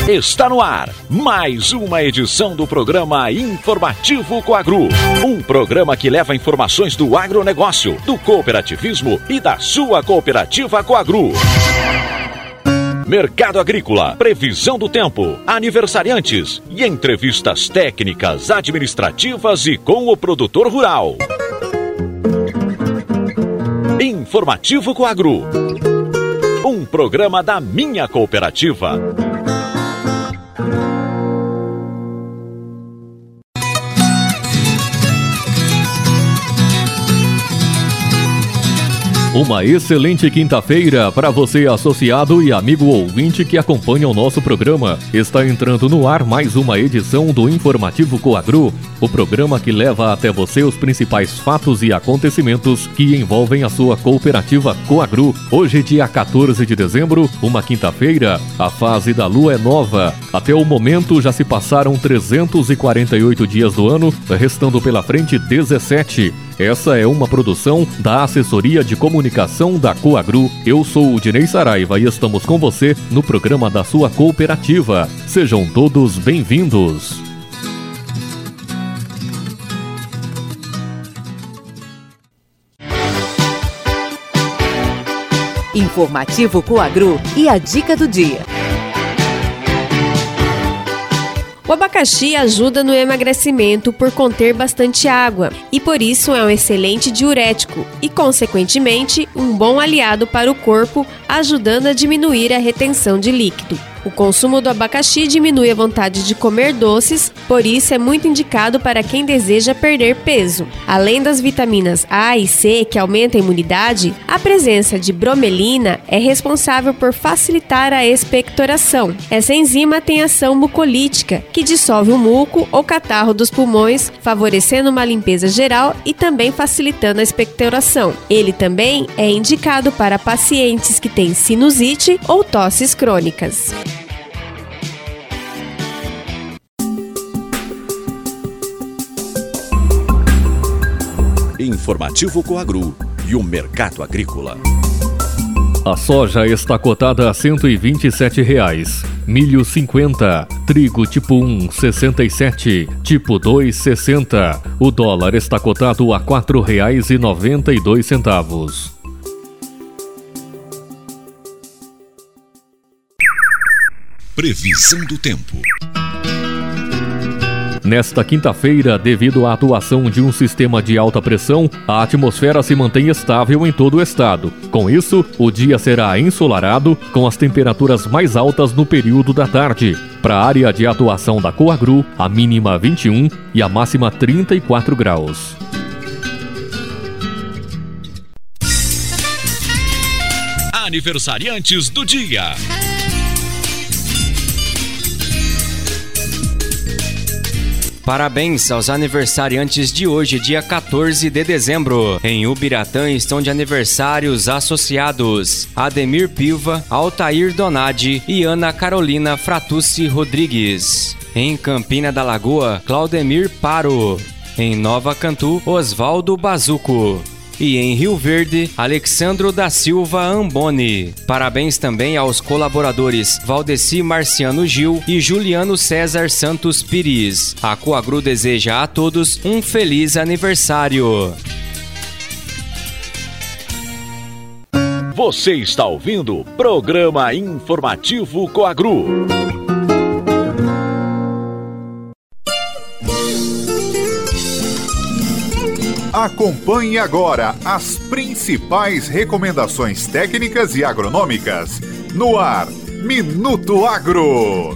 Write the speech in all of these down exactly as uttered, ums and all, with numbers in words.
Está no ar mais uma edição do programa Informativo Coagro. Um programa que leva informações do agronegócio, do cooperativismo e da sua cooperativa Coagro. Mercado agrícola, previsão do tempo, aniversariantes e entrevistas técnicas, administrativas e com o produtor rural. Informativo Coagro. Um programa da minha cooperativa. Uma excelente quinta-feira para você, associado e amigo ouvinte que acompanha o nosso programa. Está entrando no ar mais uma edição do Informativo Coagro, o programa que leva até você os principais fatos e acontecimentos que envolvem a sua cooperativa Coagro. Hoje, dia quatorze de dezembro, uma quinta-feira, a fase da lua é nova. Até o momento já se passaram trezentos e quarenta e oito dias do ano, restando pela frente dezessete. Essa é uma produção da Assessoria de Comunicação da Coagro. Eu sou o Dinei Saraiva e estamos com você no programa da sua cooperativa. Sejam todos bem-vindos. Informativo Coagro e a dica do dia. O abacaxi ajuda no emagrecimento por conter bastante água e por isso é um excelente diurético e, consequentemente, um bom aliado para o corpo, ajudando a diminuir a retenção de líquido. O consumo do abacaxi diminui a vontade de comer doces, por isso é muito indicado para quem deseja perder peso. Além das vitaminas A e C, que aumentam a imunidade, a presença de bromelina é responsável por facilitar a expectoração. Essa enzima tem ação mucolítica, que dissolve o muco ou catarro dos pulmões, favorecendo uma limpeza geral e também facilitando a expectoração. Ele também é indicado para pacientes que têm sinusite ou tosses crônicas. Informativo Coagro e o mercado agrícola. A soja está cotada a cento e vinte e sete reais, milho cinquenta, trigo tipo um sessenta e sete, tipo dois sessenta. O dólar está cotado a quatro reais e noventa e dois centavos. Previsão do tempo. Nesta quinta-feira, devido à atuação de um sistema de alta pressão, a atmosfera se mantém estável em todo o estado. Com isso, o dia será ensolarado, com as temperaturas mais altas no período da tarde. Para a área de atuação da Coagro, a mínima vinte e um e a máxima trinta e quatro graus. Aniversariantes do dia. Parabéns aos aniversariantes de hoje, dia quatorze de dezembro. Em Ubiratã estão de aniversários associados Ademir Pilva, Altair Donadi e Ana Carolina Fratucci Rodrigues. Em Campina da Lagoa, Claudemir Paro. Em Nova Cantu, Osvaldo Bazuco. E em Rio Verde, Alexandro da Silva Amboni. Parabéns também aos colaboradores Valdeci Marciano Gil e Juliano César Santos Pires. A Coagro deseja a todos um feliz aniversário. Você está ouvindo o programa Informativo Coagro. Acompanhe agora as principais recomendações técnicas e agronômicas. No ar, Minuto Agro.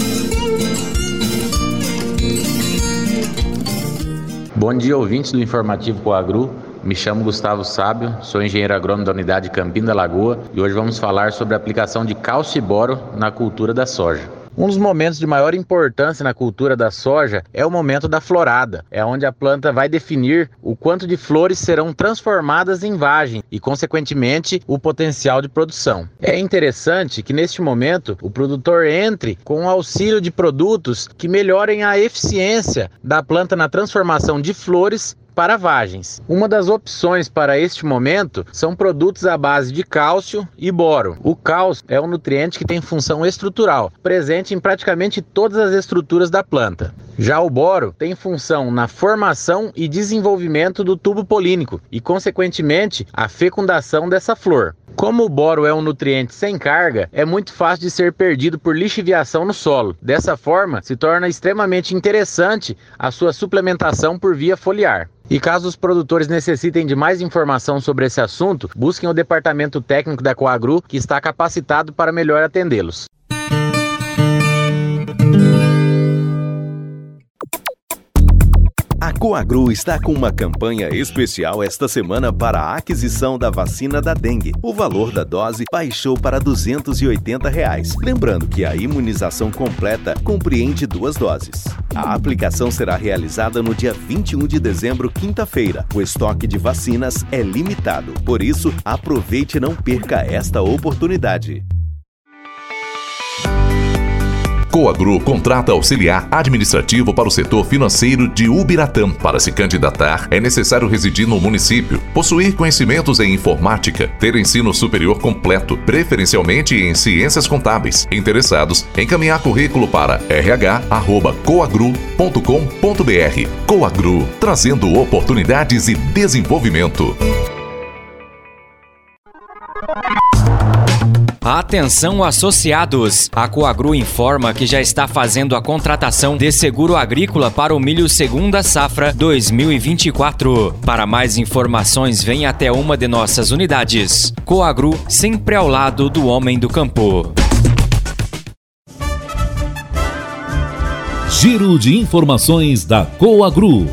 Bom dia, ouvintes do Informativo Coagro. Me chamo Gustavo Sábio, sou engenheiro agrônomo da unidade Campina da Lagoa e hoje vamos falar sobre a aplicação de cálcio e boro na cultura da soja. Um dos momentos de maior importância na cultura da soja é o momento da florada, é onde a planta vai definir o quanto de flores serão transformadas em vagem e, consequentemente, o potencial de produção. É interessante que neste momento o produtor entre com o auxílio de produtos que melhorem a eficiência da planta na transformação de flores para vagens. Uma das opções para este momento são produtos à base de cálcio e boro. O cálcio é um nutriente que tem função estrutural, presente em praticamente todas as estruturas da planta. Já o boro tem função na formação e desenvolvimento do tubo polínico e, consequentemente, a fecundação dessa flor. Como o boro é um nutriente sem carga, é muito fácil de ser perdido por lixiviação no solo. Dessa forma, se torna extremamente interessante a sua suplementação por via foliar. E caso os produtores necessitem de mais informação sobre esse assunto, busquem o departamento técnico da Coagru, que está capacitado para melhor atendê-los. A Coagru está com uma campanha especial esta semana para a aquisição da vacina da dengue. O valor da dose baixou para duzentos e oitenta reais. Lembrando que a imunização completa compreende duas doses. A aplicação será realizada no dia vinte e um de dezembro, quinta-feira. O estoque de vacinas é limitado. Por isso, aproveite e não perca esta oportunidade. Coagru contrata auxiliar administrativo para o setor financeiro de Ubiratã. Para se candidatar, é necessário residir no município, possuir conhecimentos em informática, ter ensino superior completo, preferencialmente em ciências contábeis. Interessados, encaminhar currículo para r h arroba coagru ponto com ponto b r. Coagru, trazendo oportunidades e desenvolvimento. Atenção associados! A Coagru informa que já está fazendo a contratação de seguro agrícola para o milho segunda safra dois mil e vinte e quatro. Para mais informações, venha até uma de nossas unidades. Coagru, sempre ao lado do homem do campo. Giro de informações da Coagru.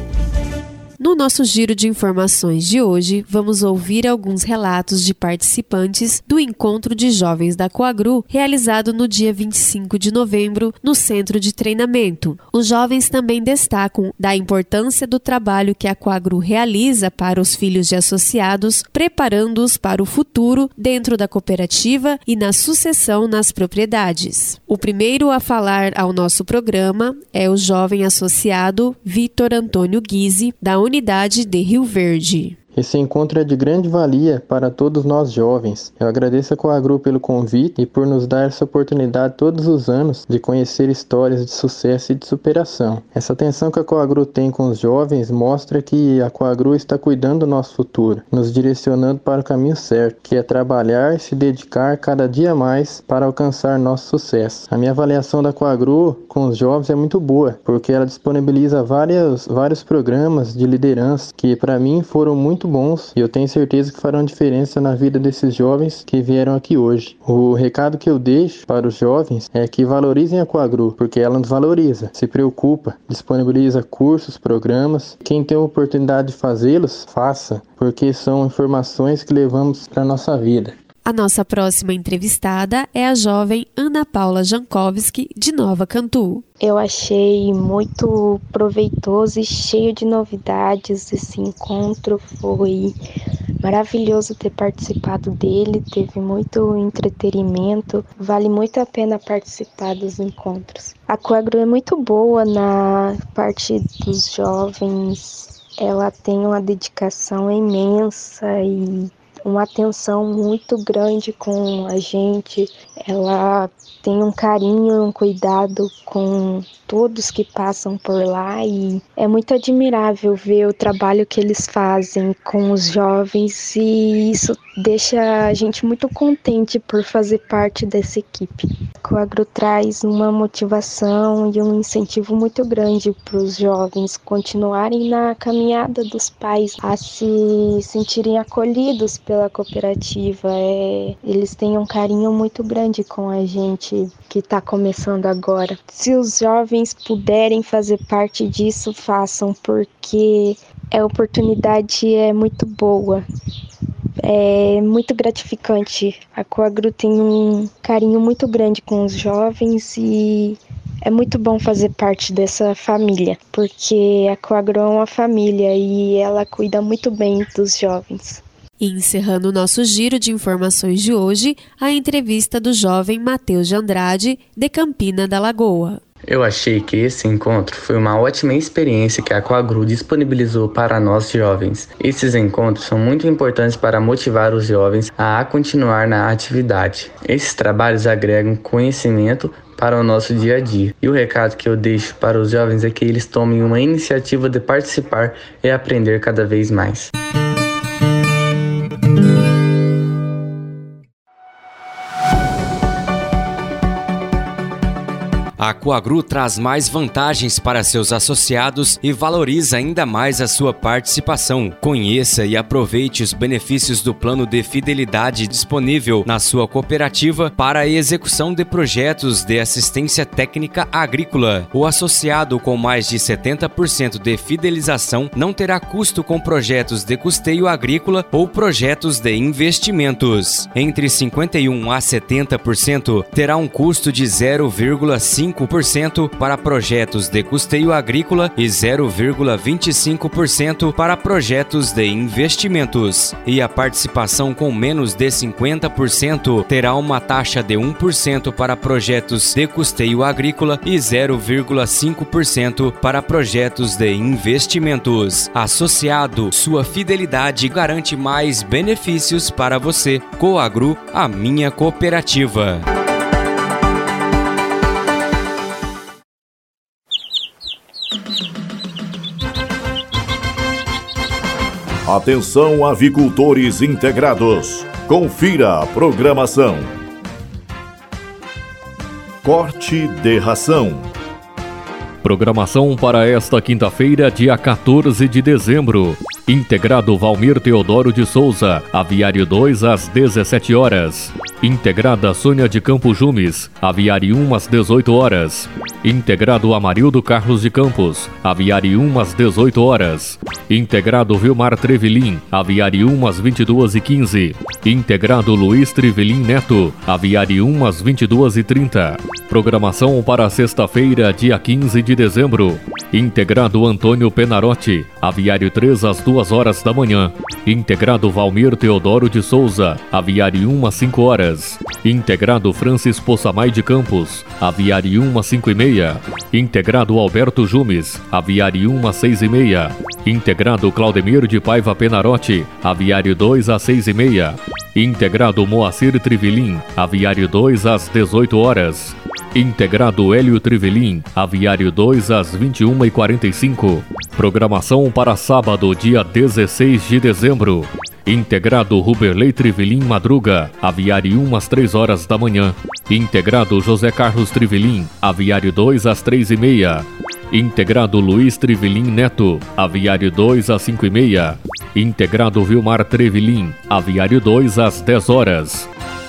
No nosso giro de informações de hoje, vamos ouvir alguns relatos de participantes do encontro de jovens da Coagru, realizado no dia vinte e cinco de novembro, no centro de treinamento. Os jovens também destacam da importância do trabalho que a Coagru realiza para os filhos de associados, preparando-os para o futuro dentro da cooperativa e na sucessão nas propriedades. O primeiro a falar ao nosso programa é o jovem associado Vitor Antônio Guise, da Unidade de Rio Verde. Esse encontro é de grande valia para todos nós jovens. Eu agradeço a Coagru pelo convite e por nos dar essa oportunidade todos os anos de conhecer histórias de sucesso e de superação. Essa atenção que a Coagru tem com os jovens mostra que a Coagru está cuidando do nosso futuro, nos direcionando para o caminho certo, que é trabalhar e se dedicar cada dia mais para alcançar nosso sucesso. A minha avaliação da Coagru com os jovens é muito boa, porque ela disponibiliza vários, vários programas de liderança que para mim foram muito bons e eu tenho certeza que farão diferença na vida desses jovens que vieram aqui hoje. O recado que eu deixo para os jovens é que valorizem a Coagru, porque ela nos valoriza, se preocupa, disponibiliza cursos, programas. Quem tem a oportunidade de fazê-los, faça, porque são informações que levamos para a nossa vida. A nossa próxima entrevistada é a jovem Ana Paula Jankowski, de Nova Cantu. Eu achei muito proveitoso e cheio de novidades esse encontro. Foi maravilhoso ter participado dele, teve muito entretenimento, vale muito a pena participar dos encontros. A Coagru é muito boa na parte dos jovens, ela tem uma dedicação imensa e uma atenção muito grande com a gente. Ela tem um carinho, um cuidado com todos que passam por lá e é muito admirável ver o trabalho que eles fazem com os jovens e isso deixa a gente muito contente por fazer parte dessa equipe. A Coagru traz uma motivação e um incentivo muito grande para os jovens continuarem na caminhada dos pais, a se sentirem acolhidos pela cooperativa. É, eles têm um carinho muito grande com a gente que está começando agora. Se os jovens puderem fazer parte disso, façam, porque a oportunidade é muito boa. É muito gratificante. A Coagru tem um carinho muito grande com os jovens e é muito bom fazer parte dessa família, porque a Coagru é uma família e ela cuida muito bem dos jovens. E encerrando o nosso giro de informações de hoje, a entrevista do jovem Matheus de Andrade, de Campina da Lagoa. Eu achei que esse encontro foi uma ótima experiência que a Coagru disponibilizou para nós jovens. Esses encontros são muito importantes para motivar os jovens a continuar na atividade. Esses trabalhos agregam conhecimento para o nosso dia a dia. E o recado que eu deixo para os jovens é que eles tomem uma iniciativa de participar e aprender cada vez mais. A Coagru traz mais vantagens para seus associados e valoriza ainda mais a sua participação. Conheça e aproveite os benefícios do plano de fidelidade disponível na sua cooperativa para a execução de projetos de assistência técnica agrícola. O associado com mais de setenta por cento de fidelização não terá custo com projetos de custeio agrícola ou projetos de investimentos. Entre cinquenta e um por cento a setenta por cento terá um custo de zero vírgula cinco por cento para projetos de custeio agrícola e zero vírgula vinte e cinco por cento para projetos de investimentos. E a participação com menos de cinquenta por cento terá uma taxa de um por cento para projetos de custeio agrícola e zero vírgula cinco por cento para projetos de investimentos. Associado, sua fidelidade garante mais benefícios para você. Coagru, a minha cooperativa. Atenção, avicultores integrados. Confira a programação. Corte de ração. Programação para esta quinta-feira, dia quatorze de dezembro. Integrado Valmir Teodoro de Souza, Aviário dois às dezessete horas. Integrada Sônia de Campos Jumes, Aviário um às dezoito horas. Integrado Amarildo Carlos de Campos, Aviário um às dezoito horas. Integrado Vilmar Trevelin, Aviário um às vinte e duas e quinze. Integrado Luiz Trevelin Neto, Aviário um às vinte e duas e trinta. Programação para sexta-feira, dia quinze de dezembro. Integrado Antônio Penarotti, Aviário três às duas horas da manhã. Integrado Valmir Teodoro de Souza, Aviário um às cinco horas. Integrado Francis Poçamai de Campos, Aviário um às cinco e meia. Integrado Alberto Jumes, Aviário um às seis e meia. Integrado Claudemir de Paiva Penarotti, Aviário dois às seis e meia. Integrado Moacir Trivelin, Aviário dois às dezoito horas. Integrado Hélio Trivelin, Aviário dois às vinte e uma e quarenta e cinco. Programação para sábado, dia dezesseis de dezembro. Integrado Ruberley Trivelin Madruga, Aviário um às três horas da manhã. Integrado José Carlos Trivelin, Aviário dois às três e meia. Integrado Luiz Trivelin Neto, Aviário dois às cinco e meia. Integrado Vilmar Trevelin, Aviário dois às dez horas.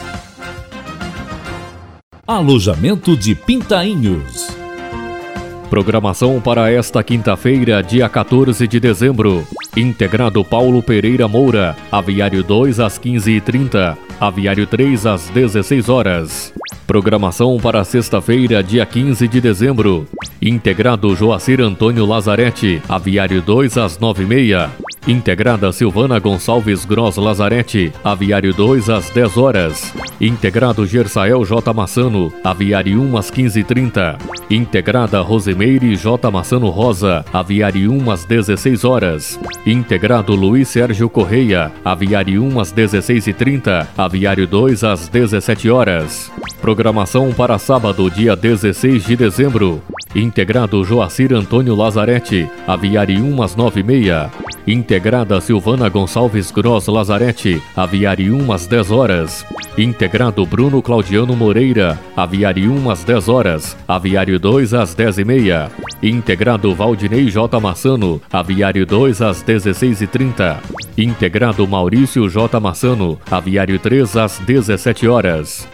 Alojamento de Pintainhos. Programação para esta quinta-feira, dia quatorze de dezembro. Integrado Paulo Pereira Moura, Aviário dois às quinze e trinta, Aviário três às dezesseis horas. Programação para sexta-feira, dia quinze de dezembro. Integrado Joacir Antônio Lazarete, Aviário dois às nove e meia. Integrada Silvana Gonçalves Gross Lazarete, Aviário dois às dez horas. Integrado Gersael J. Massano, Aviário um às quinze e trinta. Integrada Rosemeire J. Massano Rosa, Aviário um às dezesseis horas. Integrado Luiz Sérgio Correia, Aviário um às dezesseis e trinta, Aviário dois às dezessete horas. Programação para sábado, dia dezesseis de dezembro. Integrado Joacir Antônio Lazarete, Aviário um às nove e meia. Integrada Silvana Gonçalves Gross Lazarete, Aviário um às dez horas. Integrado Bruno Claudiano Moreira, Aviário um às dez horas, Aviário dois às dez e meia. Integrado Valdinei J. Massano, Aviário dois às dezesseis e trinta. Integrado Maurício J. Massano, Aviário três às dezessete horas.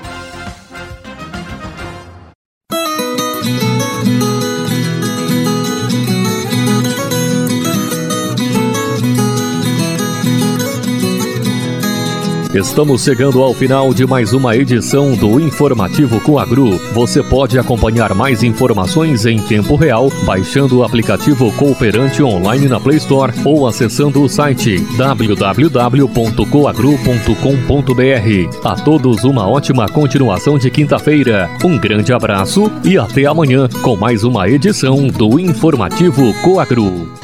Estamos chegando ao final de mais uma edição do Informativo Coagru. Você pode acompanhar mais informações em tempo real baixando o aplicativo Cooperante online na Play Store ou acessando o site w w w ponto coagru ponto com ponto b r. A todos uma ótima continuação de quinta-feira. Um grande abraço e até amanhã com mais uma edição do Informativo Coagru.